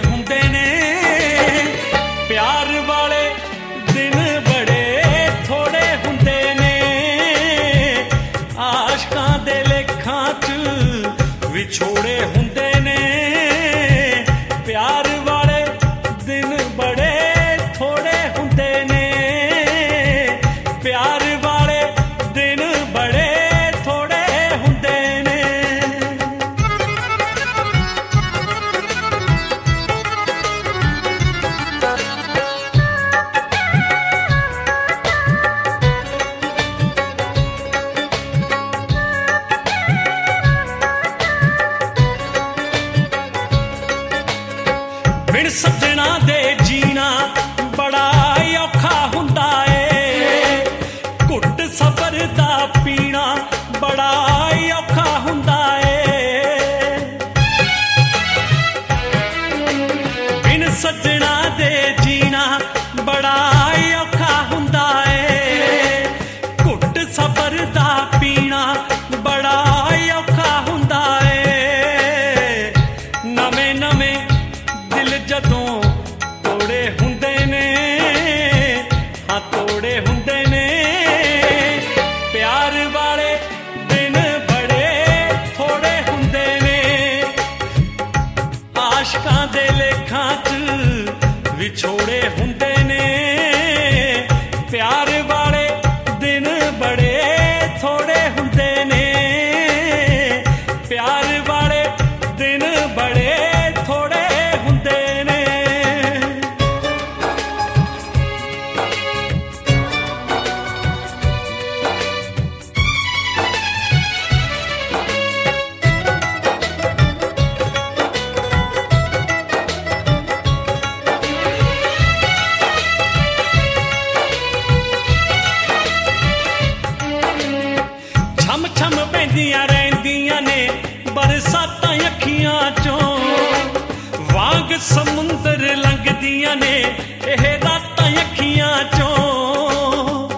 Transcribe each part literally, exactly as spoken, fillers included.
ਹੁੰਦੇ ਨੇ ਪਿਆਰ ਵਾਲੇ ਦਿਨ ਬੜੇ ਥੋੜੇ ਹੁੰਦੇ ਨੇ ਆਸ਼ਕਾਂ ਦੇ ਲੇਖਾਂ 'ਚ ਵਿਛੋੜੇ ਹੁੰਦੇ ਨੇ ਪਿਆਰ ਵਾਲੇ ਦਿਨ ਬੜੇ ਥੋੜੇ ਹੁੰਦੇ ਨੇ ਪਿਆਰ ਵਾਲੇ ਦਿਨ ਬੜੇ ਥੋੜੇ ਹੁੰਦੇ ਨੇ ਬਿਨ ਸੱਜਣਾ ਦੇ ਜੀਣਾ ਬੜਾ ਔਖਾ ਹੁੰਦਾ ਏ ਘੁੱਟ ਸਬਰ ਦਾ ਪੀਣਾ ਬੜਾ ਔਖਾ ਹੁੰਦਾ ਏ ਬਿਨ ਸੱਜਣਾ ਦੇ ਜੀਣਾ ਬੜਾ ਔਖਾ ਹੁੰਦਾ ਏ ਘੁੱਟ ਸਬਰ ਦਾ ਪੀਣਾ ਬੜਾ ਔਖਾ ਹੁੰਦਾ ਏ ਨਵੇਂ ਨਵੇਂ ਦਿਲ ਜਦੋਂ ਤੋੜੇ ਹੁੰਦੇ ਨੇ ਹਾਂ ਤੋੜੇ ਹੁੰਦੇ ਨੇ ਪਿਆਰ ਵਾਲੇ ਦਿਨ ਬੜੇ ਥੋੜੇ ਹੁੰਦੇ ਨੇ ਆਸ਼ਕਾਂ ਦੇ ਲੇਖਾਂ 'ਚ ਵਿਛੋੜੇ ਹੁੰਦੇ ਨੇ ਪਿਆਰ ਵਾਲੇ ਦਿਨ ਬੜੇ ਥੋੜੇ ਹੁੰਦੇ ਨੇ ਪਿਆਰ ਵਾਲੇ ਦਿਨ ਬੜੇ ਥੋੜੇ ਹੁੰਦੇ ਨੇ ਛਮ ਛਮ ਪੈਂਦੀਆਂ ਰਹਿੰਦੀਆਂ ਨੇ ਬਰਸਾਤਾਂ ਅੱਖੀਆਂ 'ਚੋਂ ਵਾਂਗ ਸਮੁੰਦਰ ਲੰਘਦੀਆਂ ਨੇ ਇਹ ਰਾਤਾਂ ਅੱਖੀਆਂ 'ਚੋਂ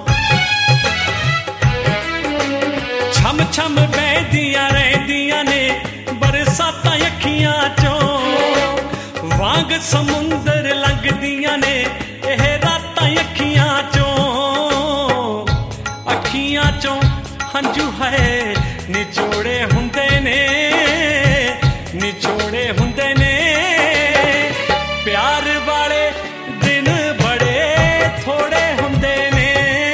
ਛਮ ਛਮ ਬਹਿੰਦੀਆਂ ਰਹਿੰਦੀਆਂ ਨੇ ਬਰਸਾਤਾਂ ਅੱਖੀਆਂ 'ਚੋਂ ਵਾਂਗ ਸਮੁੰਦਰ ਲੰਘਦੀਆਂ ਨੇ ਇਹ ਰਾਤਾਂ ਅੱਖੀਆਂ 'ਚੋਂ ਅੱਖੀਆਂ 'ਚੋਂ ਹੰਝੂ ਹੈ ਨਿਚੋੜੇ ਹੁੰਦੇ ਨੇ ਨਿਚੋੜੇ ਹੁੰਦੇ ਨੇ ਪਿਆਰ ਵਾਲੇ ਦਿਨ ਬੜੇ ਥੋੜੇ ਹੁੰਦੇ ਨੇ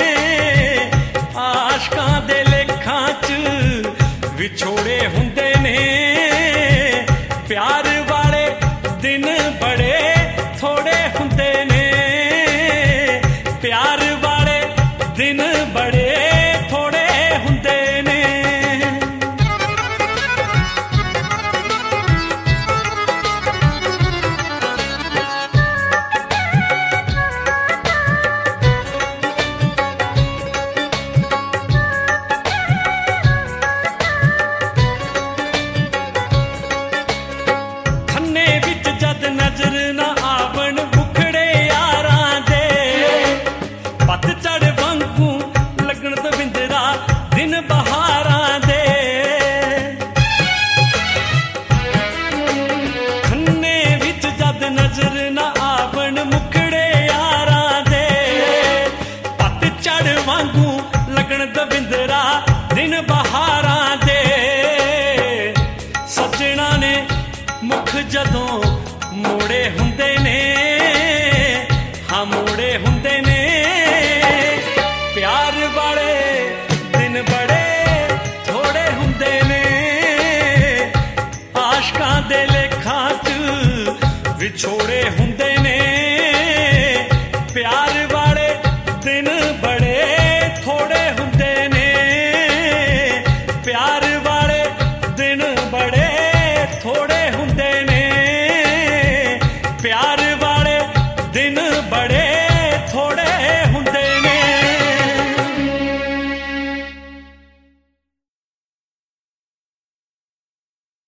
ਆਸ਼ਕਾਂ ਦੇ ਲੇਖਾਂ 'ਚ ਵਿਛੋੜੇ ਹੁੰਦੇ ਨੇ ਪਿਆਰ ਵਾਲੇ ਦਿਨ ਬੜੇ ਥੋੜੇ ਹੁੰਦੇ ਨੇ ਪਿਆਰ ਵਾਲੇ ਦਿਨ ਬੜੇ ਥੋੜੇ ਹੁੰਦੇ ਨੇ ਖੰਨੇ ਵਿੱਚ ਜਦ ਨਜ਼ਰ ਨਾ ਆਵਣ ਮੁਖੜੇ ਯਾਰਾਂ ਦੇ ਪੱਤਝੜ ਵਾਂਗੂ ਲੱਗਣ ਦਵਿੰਦਰਾ ਦਿਨ ਬਹਾਰਾਂ ਦੇ ਖੰਨੇ ਵਿੱਚ ਜਦ ਨਜ਼ਰ ਨਾ ਆਵਣ ਮੁਖੜੇ ਯਾਰਾਂ ਦੇ ਪੱਤਝੜ ਵਾਂਗੂ ਲੱਗਣ ਦਵਿੰਦਰਾ ਦਿਨ ਬਹਾਰਾਂ ਦੇ ਸੱਜਣਾ ਨੇ ਮੁਖ ਜਦੋਂ ਮੋੜੇ ਹੁੰਦੇ ਨੇ ਹਾਂ ਮੋੜੇ ਹੁੰਦੇ ਨੇ ਪਿਆਰ ਵਾਲੇ ਦਿਨ ਬੜੇ ਥੋੜੇ ਹੁੰਦੇ ਨੇ ਆਸ਼ਕਾਂ ਦੇ ਲੇਖਾਂ 'ਚ ਵਿਛੋੜੇ ਹੁੰਦੇ ਨੇ ਪਿਆਰ ਵਾਲੇ ਦਿਨ ਬੜੇ ਥੋੜੇ ਹੁੰਦੇ ਨੇ ਪਿਆਰ ਵਾਲੇ ਦਿਨ ਬੜੇ ਥੋੜੇ ਹੁੰਦੇ ਨੇ ਪਿਆਰ ਵਾਲੇ ਦਿਨ ਬੜੇ ਥੋੜੇ ਹੁੰਦੇ ਨੇ